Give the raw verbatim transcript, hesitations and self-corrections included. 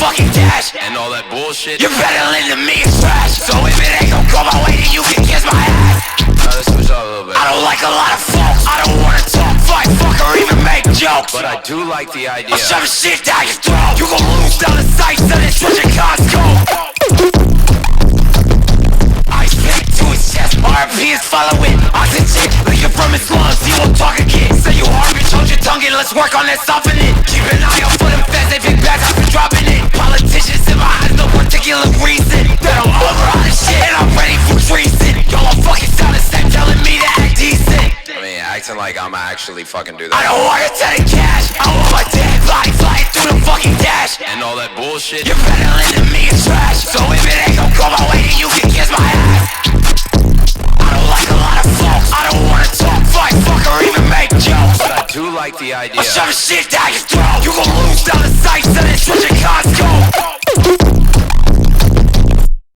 fucking dash. And all that bullshit. You're better than me, it's trash. So if it ain't gon' go my way, then you can kiss my ass. Now let's switch up a little bit. I don't like a lot of folks. I don't wanna talk, fight, fuck, or even make jokes. But I do like the idea. I'll shove shit down your throat. You gon' lose down the sights of this switch your Costco. Ice pick to his chest, R P is following oxygen, leaking from his lungs, he won't talk again. Say you hard, bitch, hold your tongue and let's work on that softening. Keep an eye out for them feds, they big bags, I've been dropping it. Politicians in my eyes, no particular reason that I'm over all this shit and I'm ready for treason. Y'all all fucking sound the same, telling me to act decent. I mean, acting like I'm actually fucking do that. I don't want to take cash, I want my dead body flying through the fucking dash. And all that bullshit. You're better than me, it's trash. So if it ain't gon' go my way, then you can kiss my ass. I don't like a lot of folks. I don't wanna talk, fight, fuck, or even make jokes. But I do like the idea. I'll shove shit down your throat. You gon' lose down the sight